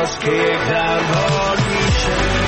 اونجاست که یک دربار میشه.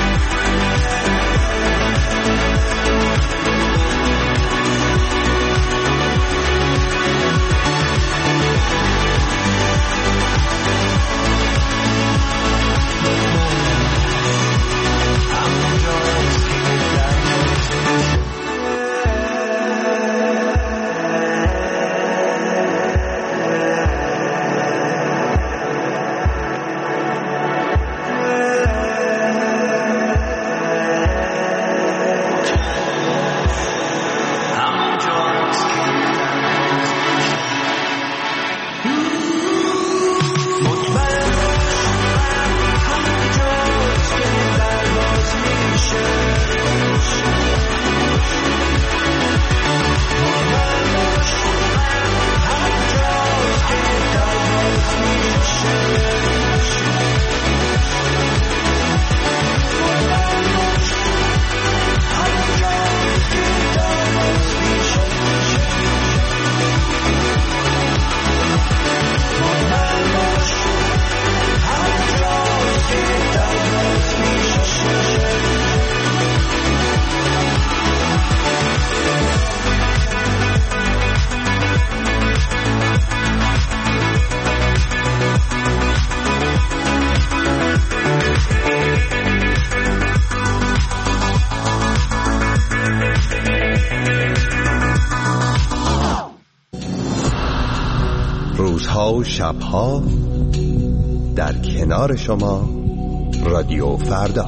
روزها و شبها در کنار شما رادیو فردا.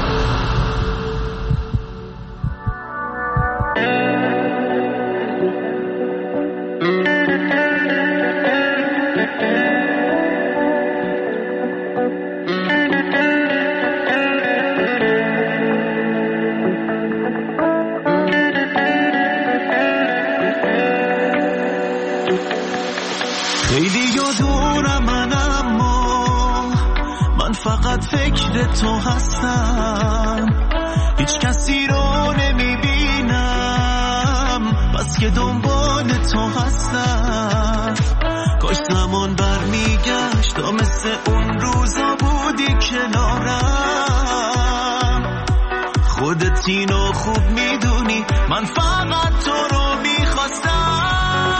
فکر تو هستم، هیچ کسی رو نمیبینم بس که دنبال تو هستم. کاش زمان برمیگشت و مثل اون روزا بودی کنارم. خودت اینو خوب میدونی من فقط تو رو میخواستم.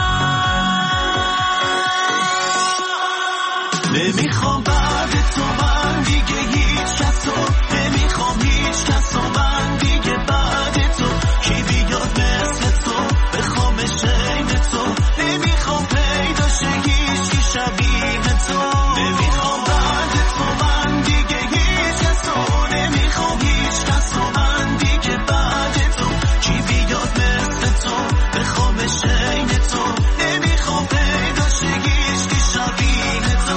نمیخوام بعد تو من دیگه هیچ کس رو، نمیخوام هیچ کس رو من دیگه بعد تو. کی بیاد مثل تو بخوام شین تو، نمیخوام پیدا شه هیچ کی شبیه تو. نمیخوام بعد تو من دیگه هیچ کس رو، نمیخوام هیچ کس رو من دیگه بعد تو. کی بیاد مثل تو بخوام شین تو، نمیخوام پیدا شه هیچ کی شبیه تو.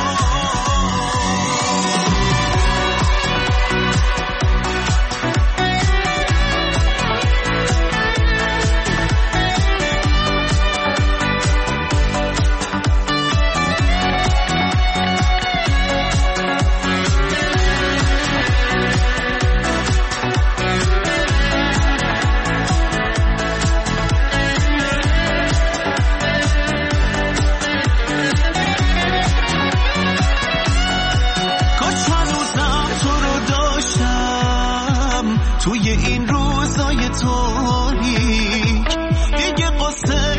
توی این روزای تاریک دیگه قصه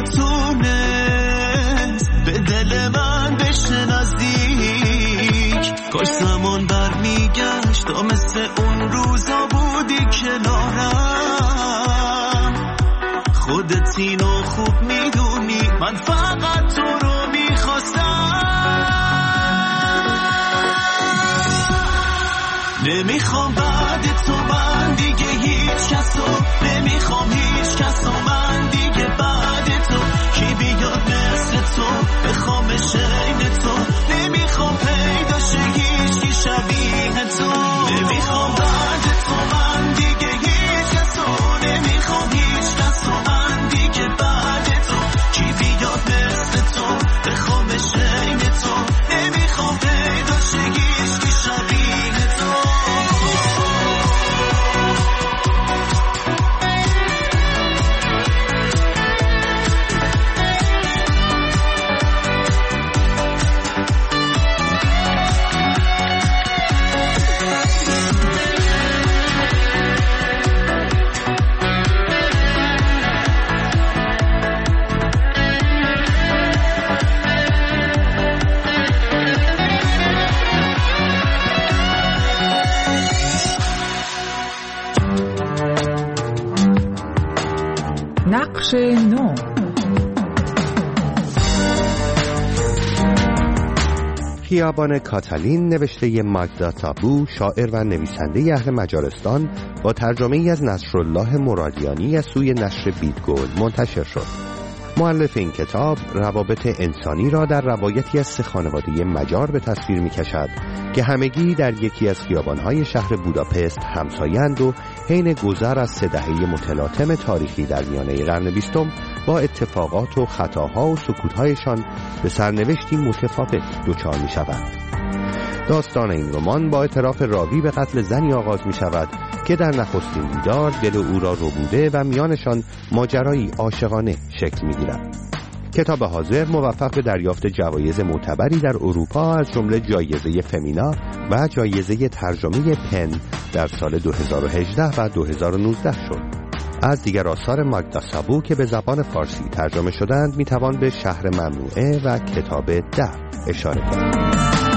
نمیتونست به دل من بشه نزدیک. کاش زمان برمیگشت و مثل اون روزا بودی کنارم. خودت اینو خوب میدونی من فقط تو رو میخواستم. نمیخوام بعد تو من دیگه هیچ کس رو، نمیخوام هیچ کس رو من دیگه بعد تو. کی بیاد مثل تو بخوام شین تو، نمیخوام پیدا شه هیچ کی شبیه تو. نمیخوام بعد تو من دیگه هیچ کس رو، نمیخوام هیچ کس رو من دیگه بعد تو. کی بیاد مثل تو بخوام شین تو، نمیخوام پیدا شه هیچ کی شبیه تو. فصل نو. خیابان کاتالین نوشته ماگدا تابو، شاعر و نویسنده اهل مجارستان، با ترجمه ای از نصرالله مرادیانی از سوی نشر بیدگل منتشر شد. مؤلف این کتاب روابط انسانی را در روایتی از سه خانواده مجار به تصویر می کشد که همگی در یکی از خیابان‌های شهر بوداپست همسایند و حین گذر از 3 دهه متلاطم تاریخی در میانه قرن 20 با اتفاقات و خطاها و سکوت‌هایشان به سرنوشتی متفاوت دچار می شوند. داستان این رمان با اعتراف راوی به قتل زنی آغاز می شود که در نخستین دیدار دل او را ربوده و میانشان ماجرایی عاشقانه شکل می گیرد. کتاب حاضر موفق به دریافت جوایز معتبری در اروپا از جمله جایزه فمینا و جایزه ترجمه پن در سال 2018 و 2019 شد. از دیگر آثار ماگدا تابو که به زبان فارسی ترجمه شدند می توان به شهر ممنوعه و کتاب در اشاره کرد.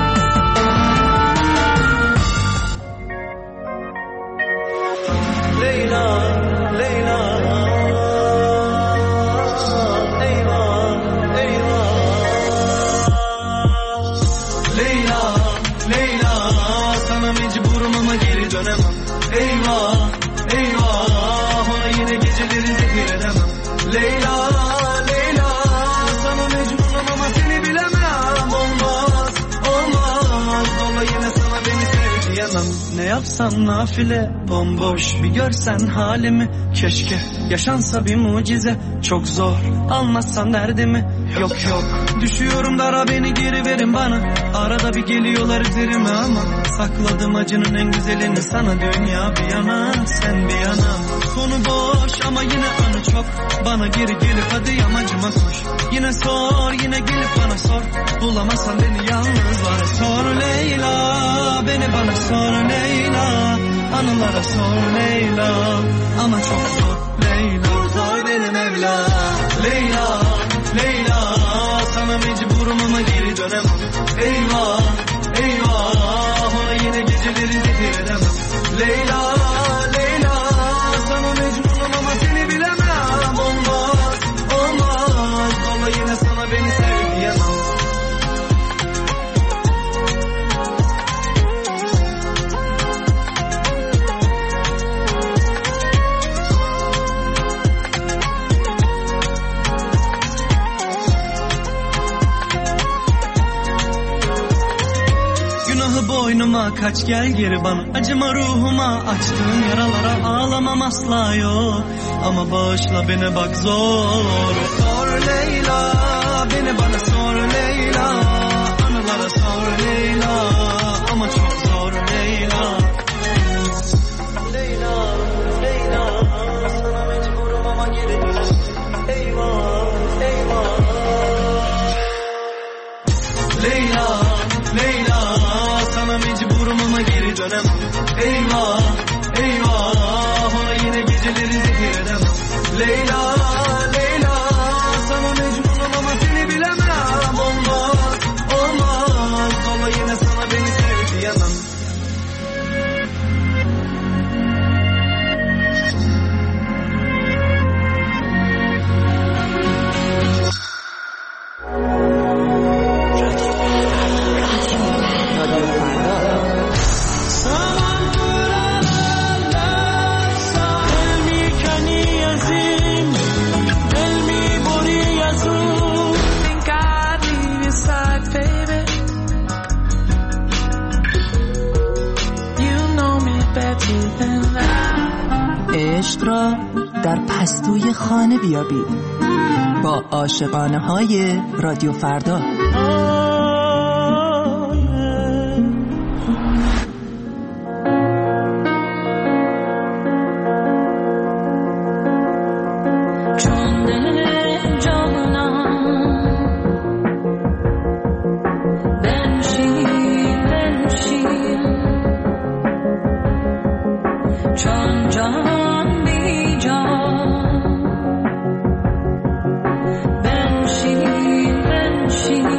Yapsam nafile bomboş bir görsen halimi. Keşke yaşansa bir mucize. Çok zor almazsan derdimi. Yok düşüyorum dara, beni geri verin bana. Arada bir geliyorlar üzerime ama sakladım acının en güzelini sana. Dünya bir yana sen bir yana. Sonu boş ama yine anı çok. Bana geri gelip hadi yamacıma koş. Yine sor yine gelip bana sor. Bulamazsan beni yalnız var. Sor Leyla, beni bana sor Leyla. Anılara sor Leyla. Ama çok zor Leyla. Zor benim evla Leyla, Leyla. Sana mecburum ama geri dönemem. Eyvah, eyvah. Ona yine geceleri zehir edemem. Leyla, Leyla. Sana mecburum ama seni bilemem. Olmaz, olmaz. Valla yine sana beni sev diyemem. Boynuma kaç gel geri bana. Acıma ruhuma, açtığın yaralara ağlamam asla yok. Ama bağışla beni bak zor. Sor Leyla, beni bana sor Leyla. Anılara sor Leyla. Ama çok zor Leyla. Leyla, Leyla. Sana mecburum ama geri dön. Eyvah, eyvah. Leyla, Leyla. Sana mecburum ama geri dönemem. Eyvah, eyvah. Ona yine geceleri zehir edemem. Leyla, Leyla. Sana mecburum ama seni bilemem. Olmaz, olmaz. Ama yine sana beni sev diyemem. عشق را در پستوی خانه بیابید با عاشقانه های رادیو فردا. She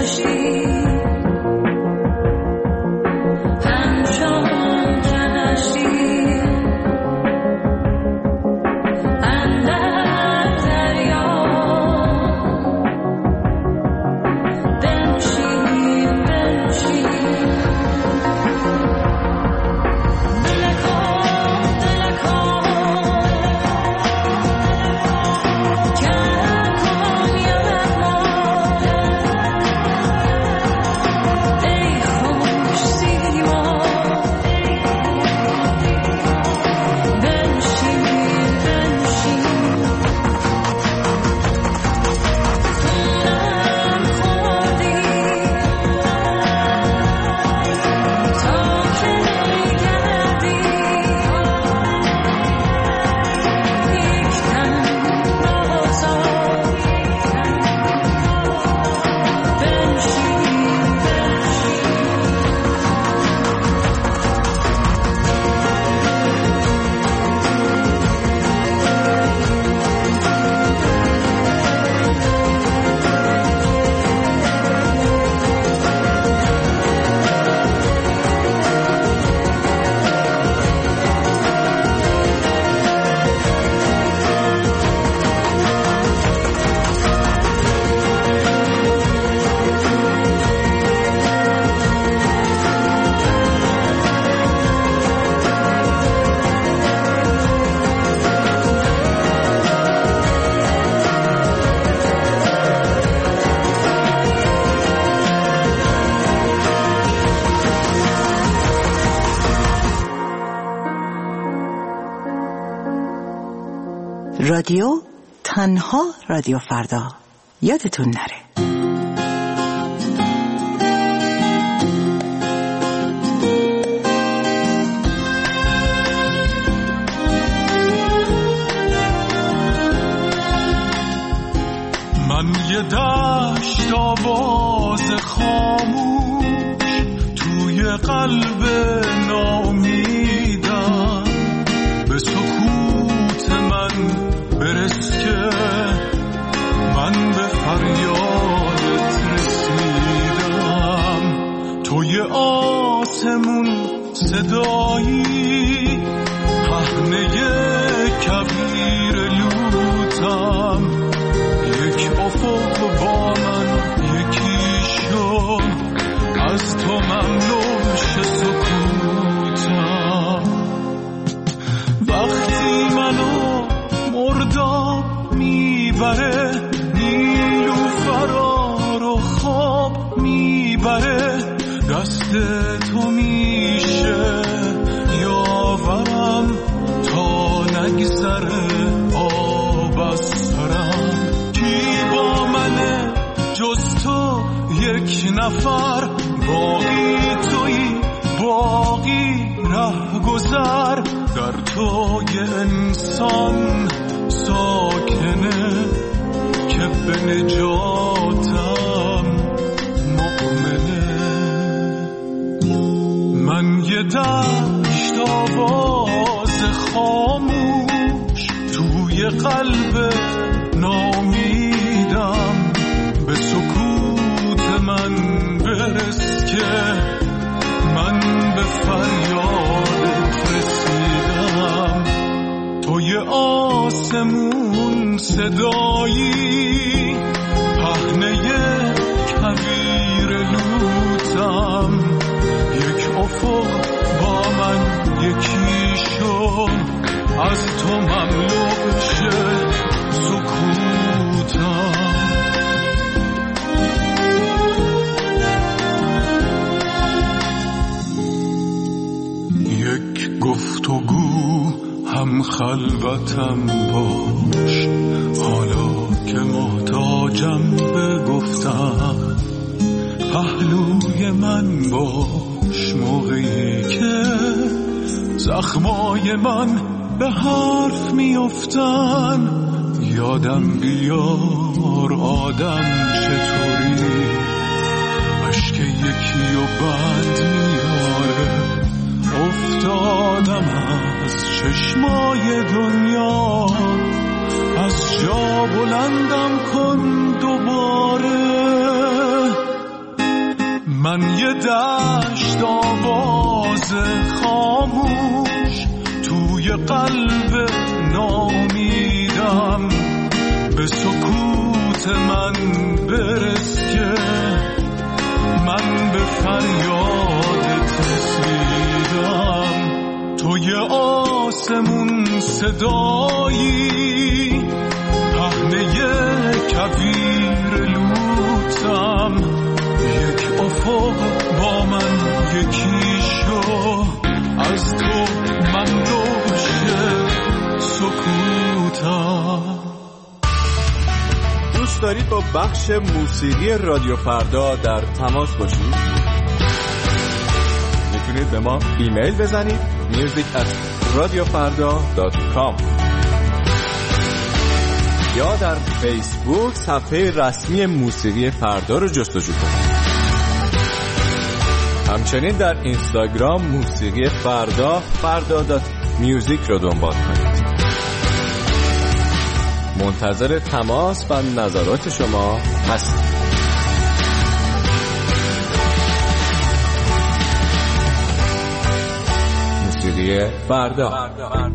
رادیو تنها رادیو فردا، یادتون نره. من یه دشت آواز خاموش توی قلب نامیدم، به سکوت من برس که من به فریادت رسیدم. توی آسمون صدایی پهنه کویر لوتم، یک افق با من یکی شد، از تو ممنون شه سکوتم. وقتی منو مرداب میبره، نیلوفرا رو خواب میبره، دست تو میشه یاورم تا نگذره آب از سرم. کی با منه جز تو یک نفر، باقی تویی باقی ره گذر، در تو یه انسان ساکنه که به نجاتم مؤمنه. من یه دشت آواز خاموش توی قلب نامیدم، به سکوت من برس که من به فریادت رسیدم. توی آسمون صدایی پهنه کویر لوتم، یک افق با من یکی شد، از تو مملو شه سکوتم. یک گفتگو هم خلوتم باش، حالا که محتاجم بگفتم، پهلوی من باش موقعی که زخمای من به حرف میافتن. یادم بیار آدم چطوری اشک یکی و بند میاره. افتادم از چشمای دنیا، از جا بلندم کن دوباره. توی دشت آواز خاموش، توی قلب نامیدم به سکوت من برس که من به فریادت رسیدم. توی آسمون صدایی پهنه کویر لوتم، یک افق با من یکی شو، از تو مملوش سکوتم. دوست دارید با بخش موسیقی رادیو فردا در تماس باشید؟ میتونید به ما ایمیل بزنید music@radiofarda.com یا در فیسبوک صفحه رسمی موسیقی فردا رو جستجو کنید. همچنین در اینستاگرام موسیقی فردا.music رو دنبال کنید. منتظر تماس و نظرات شما هستیم. موسیقی فردا.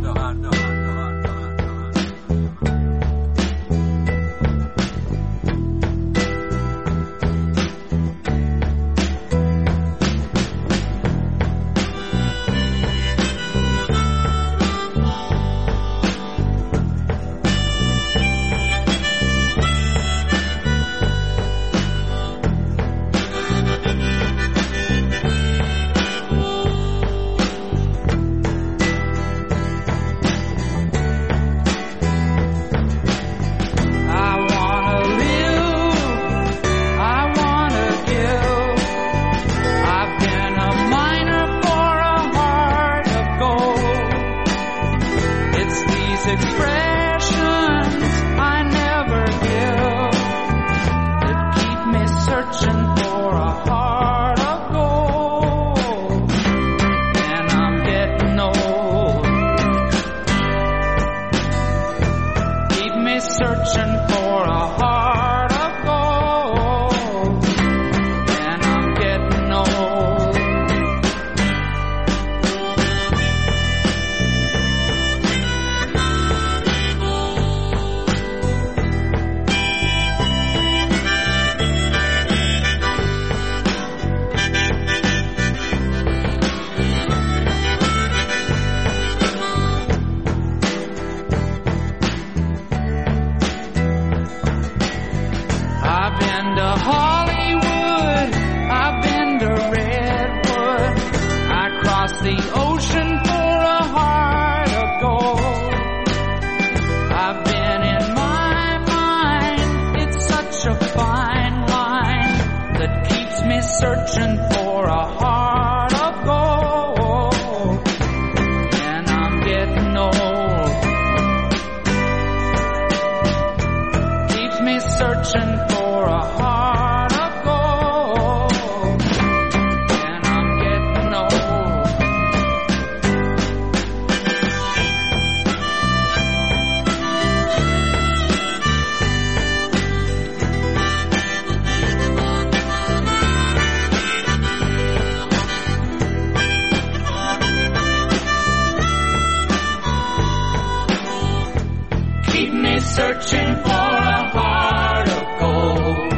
Searching for a heart of gold.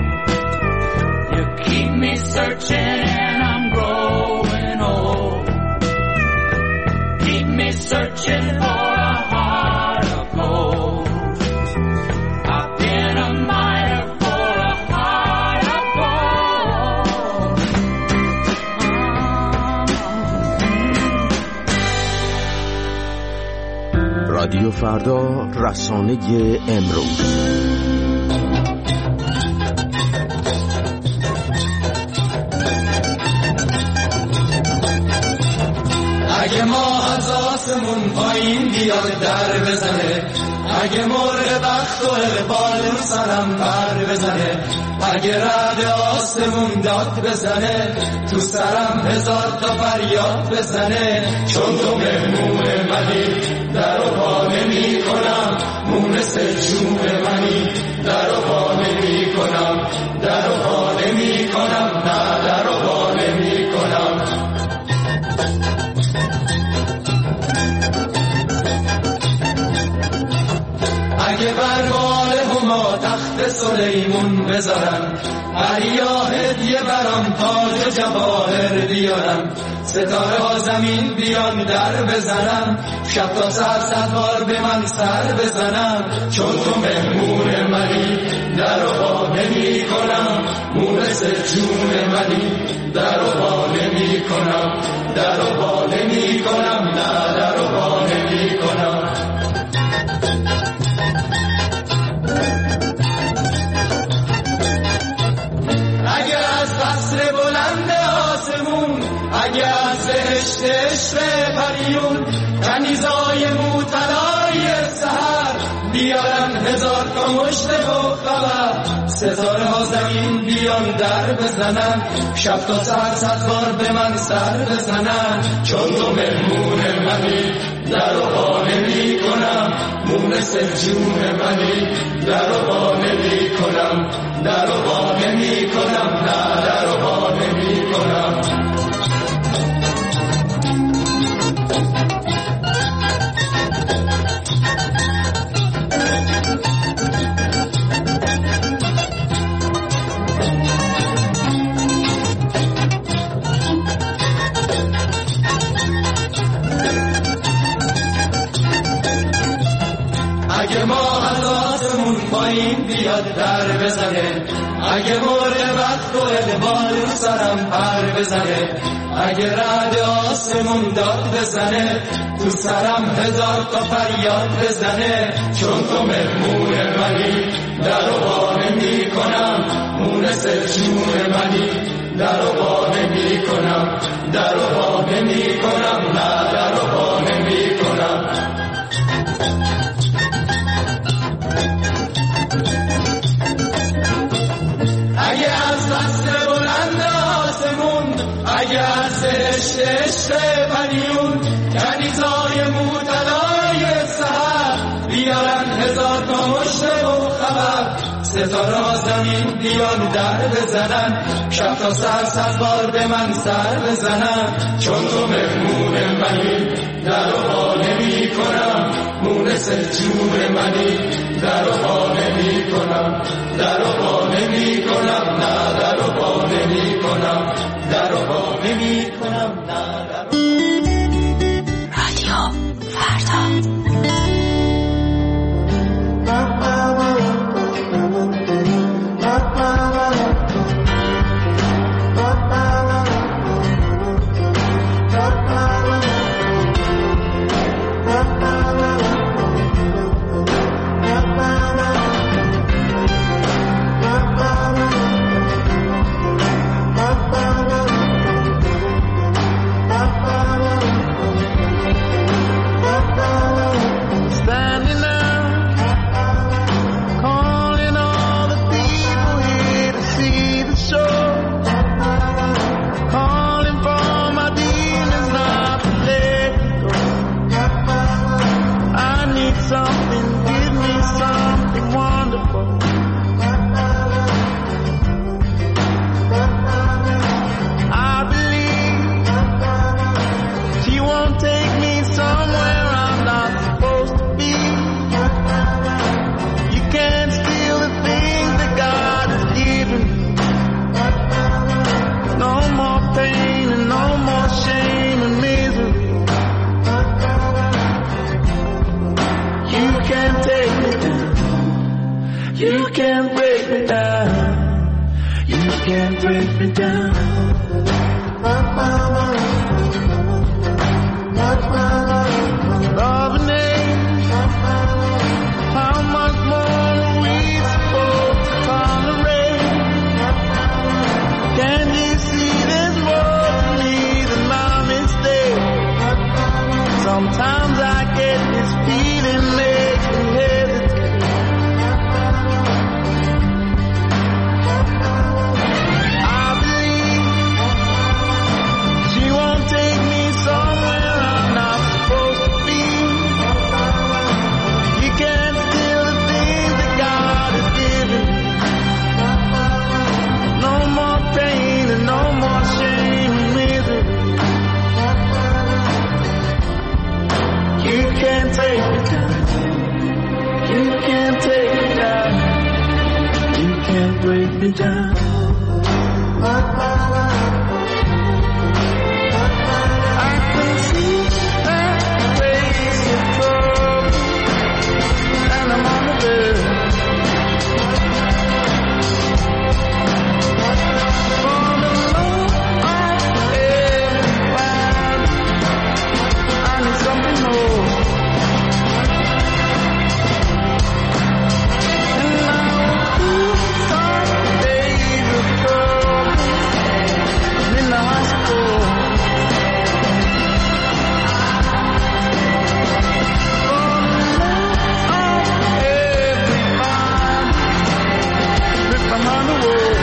You keep me searching and I'm growing old. Keep me searching for a heart of gold. I've been a miner for a heart of gold. رادیو فردا، رسانه امروز. اگه ما از آسمون پایین بیاد در بزنه، اگه مرغ بخت و اقبال رو سرم بر بزنه، اگه رعد آسمون داد بزنه، تو سرم هزار تا فریاد بزنه، چون تو مهمون منی در و پا نمی کنم، مونس جون منی در و پا نمی کنم، در و پا نمی کنم، نه در و پا نمی آسمون بذارم، دریا هدیه برام تاج جواهر بیارم، ستاره ها زمین بیان در بزنم، شب تا سر 100 بار به من سر بزنم، چون تو مهمون منی در و با نمی کنم، مونس جون منی در و با نمی کنم، در و با نمی کنم، نه در و با نمی کنم. اگه از قصر بلند آسمون، اگه از بهشت عشق پریون، کنیزای موطلای سحر بیارن 1000 تا مشت و خبر، ستاره ها زمین بیان در بزنن، شب تا سحر 100 بار به من سر بزنن، چون تو مهمون منی در و با نمی کنم، مونس جون منی در و با نمی کنم، در و با نمی کنم، نه در و با نمی کنم. اگه ما از آسمون پایین بیاد در بزنه، اگه مرغ وقت و ادبال رو سرم پر بزنه، اگه رعد آسمون داد بزنه، تو سرم 1000 تا فریاد بزنه، چون تو مهمون منی در و با نمی کنم، مونس جون منی در و با نمی کنم، در و با نمی کنم، نه در و با نمی کنم. اگه از قصر بلند آسمون، اگه از بهشت عشق پریون، کنیزای موطلای سحر بیارن 1000 تا مشت و خبر، ستاره ها زمین بیان در بزنن، شب تا سر 100 بار به من سر بزنن، چون تو مهمون منی در و با نمی کنم، مونس جون منی در و با نمی کنم، در و با نمی کنم، نه در و با نمی کنم، در و با نمی کنم، نه در و... رادیو فردا. break me down. I can see that face of trouble, and I'm on the verge. For the love of everybody, I need something more. Behind the wall.